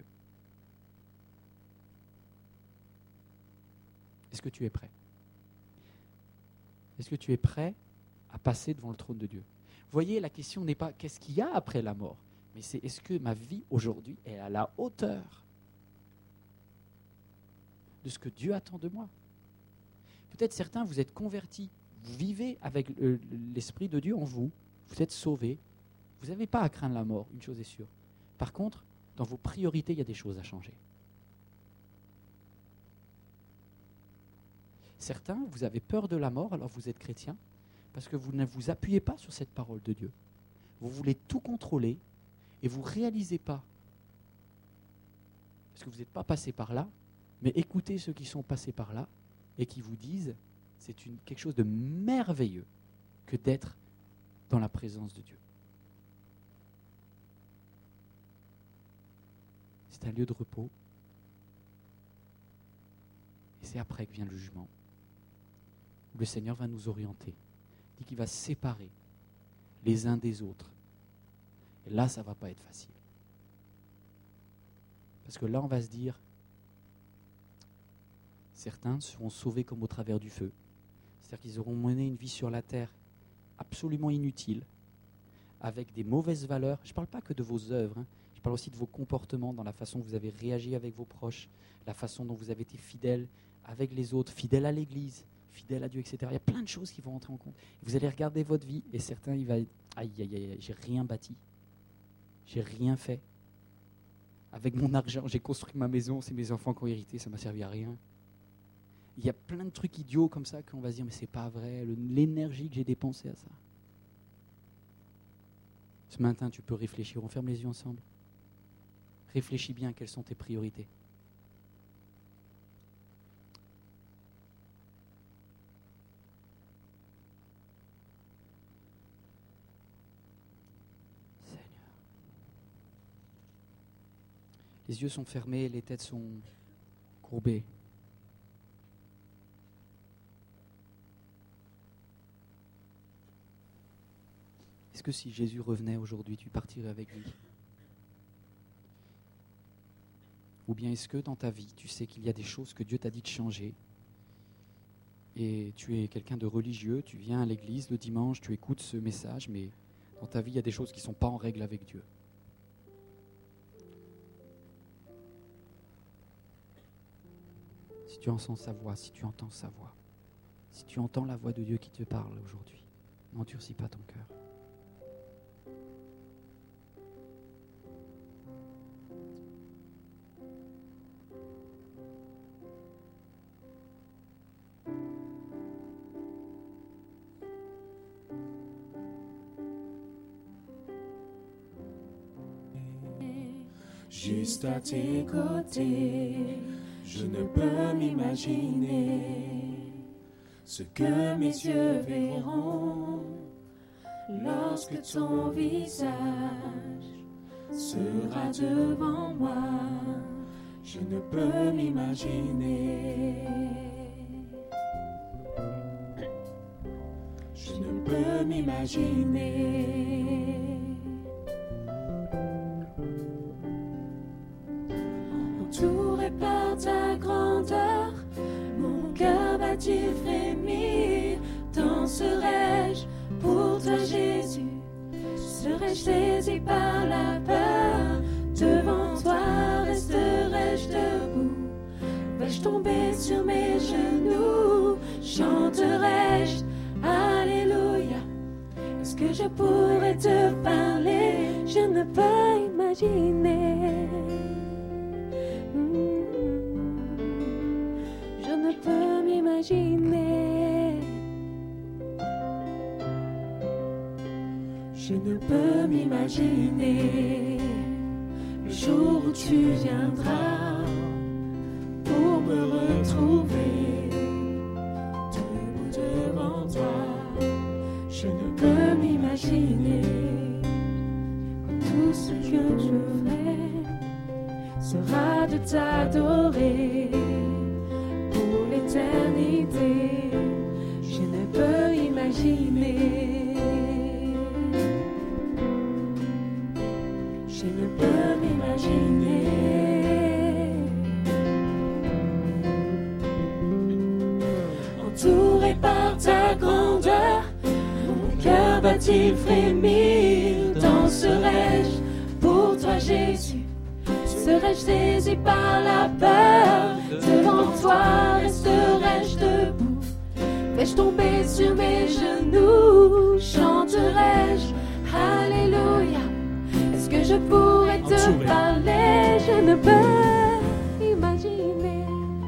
Est-ce que tu es prêt? Est-ce que tu es prêt à passer devant le trône de Dieu. Vous voyez, la question n'est pas qu'est-ce qu'il y a après la mort, mais c'est est-ce que ma vie aujourd'hui est à la hauteur de ce que Dieu attend de moi. Peut-être certains, vous êtes convertis, vous vivez avec euh, l'Esprit de Dieu en vous, vous êtes sauvés, vous n'avez pas à craindre la mort, une chose est sûre. Par contre, dans vos priorités, il y a des choses à changer. Certains, vous avez peur de la mort, alors vous êtes chrétien, parce que vous ne vous appuyez pas sur cette parole de Dieu. Vous voulez tout contrôler et vous ne réalisez pas, parce que vous n'êtes pas passé par là, mais écoutez ceux qui sont passés par là et qui vous disent c'est une, quelque chose de merveilleux que d'être dans la présence de Dieu. C'est un lieu de repos. Et c'est après que vient le jugement. Où le Seigneur va nous orienter. Il dit qu'il va séparer les uns des autres. Et là, ça ne va pas être facile. Parce que là, on va se dire, certains seront sauvés comme au travers du feu. C'est-à-dire qu'ils auront mené une vie sur la terre absolument inutile, avec des mauvaises valeurs. Je ne parle pas que de vos œuvres, hein. Je parle aussi de vos comportements, dans la façon dont vous avez réagi avec vos proches, la façon dont vous avez été fidèle avec les autres, fidèle à l'Église, fidèle à Dieu, et cetera. Il y a plein de choses qui vont rentrer en compte. Vous allez regarder votre vie et certains, il va être aïe, aïe, aïe, j'ai rien bâti, j'ai rien fait. Avec mon argent, j'ai construit ma maison, c'est mes enfants qui ont hérité, ça m'a servi à rien. Il y a plein de trucs idiots comme ça qu'on va se dire, mais c'est pas vrai, le, l'énergie que j'ai dépensée à ça. Ce matin, tu peux réfléchir, on ferme les yeux ensemble. Réfléchis bien, quelles sont tes priorités. Seigneur. Les yeux sont fermés, les têtes sont courbées. Est-ce que si Jésus revenait aujourd'hui, tu partirais avec lui ? Ou bien est-ce que dans ta vie, tu sais qu'il y a des choses que Dieu t'a dit de changer et tu es quelqu'un de religieux, tu viens à l'église le dimanche, tu écoutes ce message, mais dans ta vie, il y a des choses qui ne sont pas en règle avec Dieu. Si tu entends sa voix, si tu entends sa voix, si tu entends la voix de Dieu qui te parle aujourd'hui, n'endurcis pas ton cœur. Juste à tes côtés, je ne peux m'imaginer ce que mes yeux verront lorsque ton visage sera devant moi. Je ne peux m'imaginer. Je ne peux m'imaginer. Entouré par ta grandeur, mon cœur bat-il frémir. Danserai-je pour toi, Jésus? Serais-je saisi par la peur? Devant toi resterai-je debout? Vais-je tomber sur mes genoux? Chanterai-je Alléluia? Est-ce que je pourrais te parler? Je ne peux imaginer. Je ne peux m'imaginer. Je ne peux m'imaginer le jour où tu viendras pour me retrouver debout devant toi. Je ne peux m'imaginer tout ce que je ferai sera de t'adorer pour l'éternité. Je ne peux imaginer. Je ne peux m'imaginer. Entouré par ta grandeur, mon va-t-il frémir? Danserai-je pour toi, Jésus? Serais-je saisi par la peur? Devant toi resterai-je debout? Vais-je tomber sur mes genoux? Chanterai-je Alléluia? Est-ce que je pourrais te Entouré. parler? Je ne peux imaginer.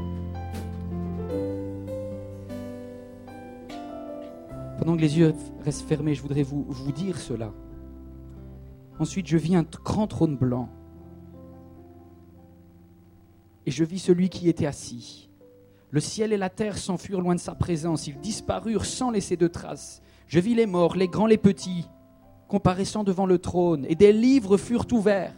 Pendant que les yeux restent fermés, je voudrais vous, vous dire cela. Ensuite, je vis un t- grand trône blanc. Et je vis celui qui était assis. Le ciel et la terre s'enfuirent loin de sa présence. Ils disparurent sans laisser de traces. Je vis les morts, les grands, les petits, comparaissant devant le trône. Et des livres furent ouverts.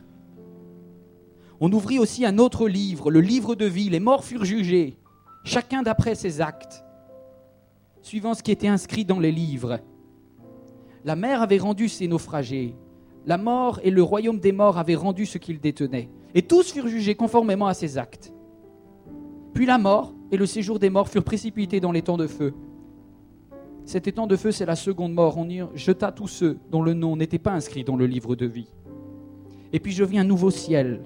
On ouvrit aussi un autre livre, le livre de vie. Les morts furent jugés, chacun d'après ses actes, suivant ce qui était inscrit dans les livres. La mer avait rendu ses naufragés. La mort et le royaume des morts avaient rendu ce qu'ils détenaient. Et tous furent jugés conformément à ses actes. Puis la mort et le séjour des morts furent précipités dans l'étang de feu. Cet étang de feu, c'est la seconde mort. On y jeta tous ceux dont le nom n'était pas inscrit dans le livre de vie. Et puis je vis un nouveau ciel,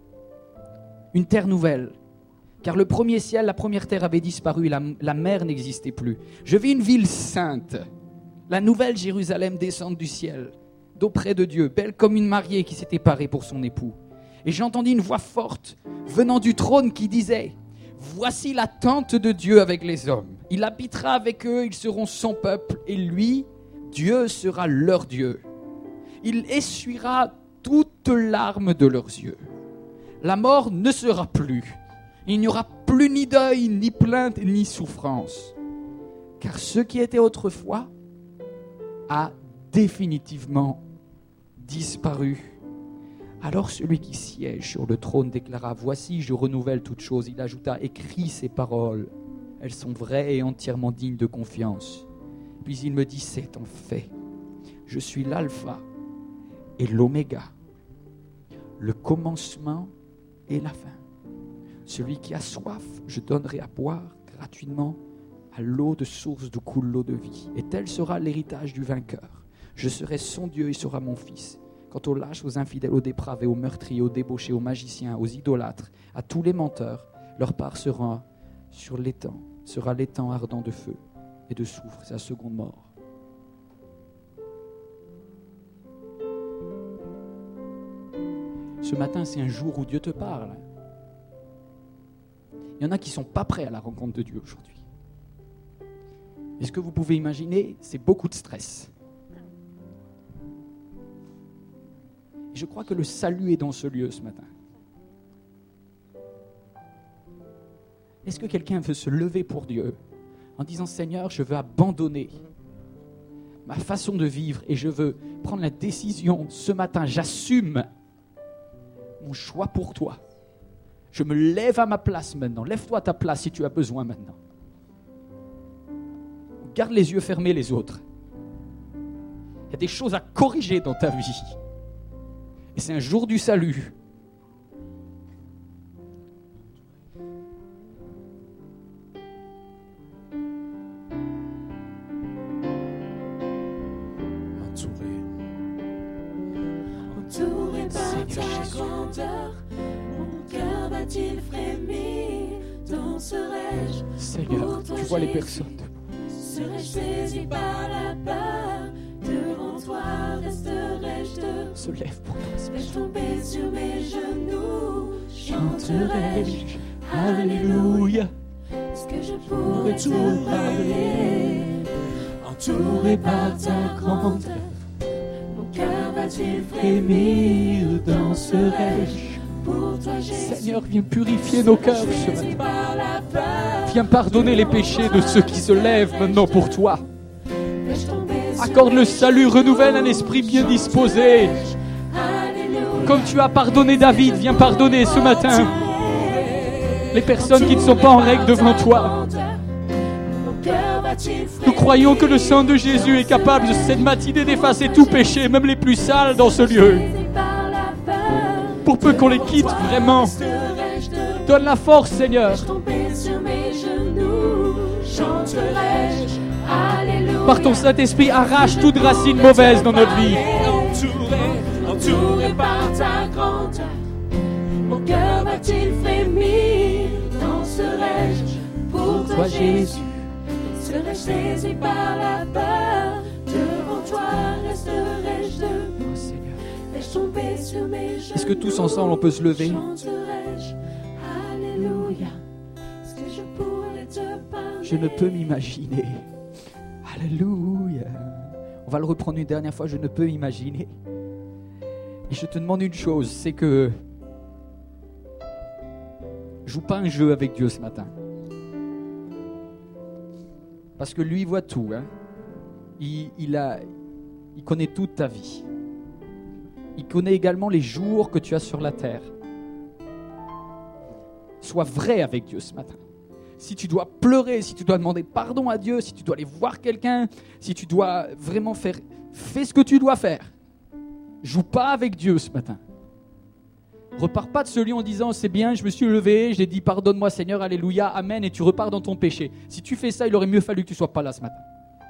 une terre nouvelle. Car le premier ciel, la première terre avait disparu, la, la mer n'existait plus. Je vis une ville sainte, la nouvelle Jérusalem descendre du ciel, d'auprès de Dieu, belle comme une mariée qui s'était parée pour son époux. Et j'entendis une voix forte venant du trône qui disait: voici la tente de Dieu avec les hommes. Il habitera avec eux, ils seront son peuple, et lui, Dieu, sera leur Dieu. Il essuiera toutes larmes de leurs yeux. La mort ne sera plus. Il n'y aura plus ni deuil, ni plainte, ni souffrance. Car ce qui était autrefois a définitivement disparu. Alors celui qui siège sur le trône déclara: voici, je renouvelle toutes choses. Il ajouta: écris ces paroles. Elles sont vraies et entièrement dignes de confiance. Puis il me dit: c'est en fait. Je suis l'alpha et l'oméga, le commencement et la fin. Celui qui a soif, je donnerai à boire gratuitement à l'eau de source d'où coule l'eau de vie. Et tel sera l'héritage du vainqueur. Je serai son Dieu, il sera mon fils. Quant aux lâches, aux infidèles, aux dépravés, aux meurtriers, aux débauchés, aux magiciens, aux idolâtres, à tous les menteurs, leur part sera sur l'étang, sera l'étang ardent de feu et de soufre. C'est la seconde mort. Ce matin, c'est un jour où Dieu te parle. Il y en a qui ne sont pas prêts à la rencontre de Dieu aujourd'hui. Et ce que vous pouvez imaginer, c'est beaucoup de stress. Et je crois que le salut est dans ce lieu ce matin. Est-ce que quelqu'un veut se lever pour Dieu en disant: Seigneur, je veux abandonner ma façon de vivre et je veux prendre la décision ce matin, j'assume mon choix pour toi. Je me lève à ma place maintenant. Lève-toi à ta place si tu as besoin maintenant. Garde les yeux fermés les autres. Il y a des choses à corriger dans ta vie. Et c'est un jour du salut. Entouré. Entouré par Seigneur ta Jésus. grandeur, mon cœur va-t-il frémir? Danserai-je Seigneur, pour toi, tu vois les Jésus? personnes. Serais-je saisi par la peur? Devant toi resterai-je debout? Se lève pour toi. Vais-je tomber sur mes genoux? Chanterai-je Chanterai-je Alléluia. Est-ce que je pourrais Tout te parler? Entouré par ta grandeur. Mon cœur va-t-il Frémir, frémir? Danserai-je pour toi, Jésus? Seigneur, viens purifier nos cœurs ce Saisi matin. par la peur? Viens pardonner les péchés de ceux qui se lèvent maintenant pour toi. Vais-je tomber sur Accorde le mes salut, renouvelle un esprit bien disposé. Alléluia. Comme tu as pardonné David, viens pardonner ce matin les personnes qui ne sont pas en règle devant toi. Nous croyons que le sang de Jésus est capable cette matinée d'effacer tout péché, même les plus sales dans ce lieu. Pour peu qu'on les quitte vraiment. Donne la force, Seigneur. Tomber sur mes genoux, chanterai-je Alléluia. Par ton Saint-Esprit, arrache toute racine mauvaise dans notre vie. Entouré, entouré par ta grandeur, mon cœur va-t-il frémir? Danserai-je pour toi, Jésus? Serais-je saisi par la peur? Devant toi resterai-je debout? Oh, Seigneur. Vais-je tomber sur mes genoux? Est-ce que tous ensemble on peut se lever? Chanterai-je Alléluia? Est-ce que je pourrais te parler? Je ne peux m'imaginer. Alléluia. On va le reprendre une dernière fois. Je ne peux m'imaginer. Et je te demande une chose, c'est que joue pas un jeu avec Dieu ce matin. Parce que lui voit tout. Hein. Il, il, a, il connaît toute ta vie. Il connaît également les jours que tu as sur la terre. Sois vrai avec Dieu ce matin. Si tu dois pleurer, si tu dois demander pardon à Dieu, si tu dois aller voir quelqu'un, si tu dois vraiment faire, fais ce que tu dois faire. Joue pas avec Dieu ce matin. Repars pas de ce lieu en disant c'est bien, je me suis levé, j'ai dit pardonne-moi Seigneur, alléluia, amen, et tu repars dans ton péché. Si tu fais ça, il aurait mieux fallu que tu sois pas là ce matin.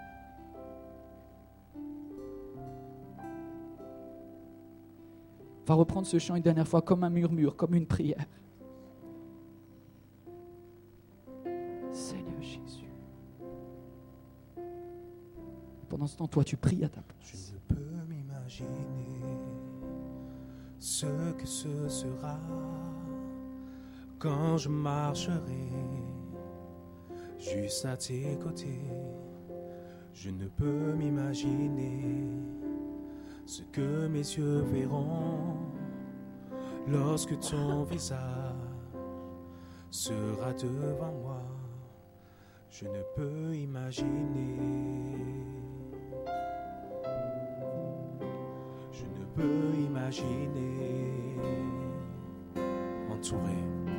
Va reprendre ce chant une dernière fois comme un murmure, comme une prière. Seigneur Jésus. Pendant ce temps, toi, tu pries à ta place. Je ne peux m'imaginer ce que ce sera quand je marcherai juste à tes côtés. Je ne peux m'imaginer ce que mes yeux verront lorsque ton visage sera devant moi. Je ne peux imaginer. Je ne peux imaginer. Entouré.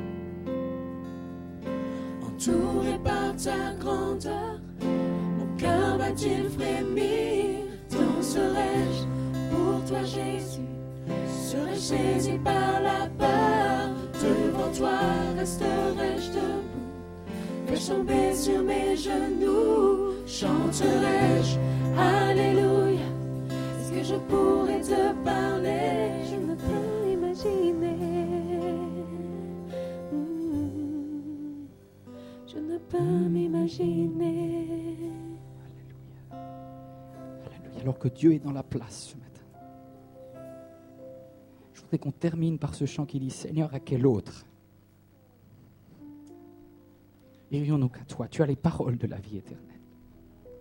Entouré par ta grandeur, mon cœur va-t-il frémir? Danserai-je pour toi, Jésus? Serais-je saisi par la peur? Devant toi resterai-je debout? Vais-je tomber sur mes genoux? Chanterai-je Alléluia? Est-ce que je pourrais te parler? Je ne peux imaginer. Mm. Je ne peux m'imaginer. Alléluia. Alors que Dieu est dans la place ce matin. Je voudrais qu'on termine par ce chant qui dit Seigneur, à quel autre? Irions-nous qu'à toi, tu as les paroles de la vie éternelle.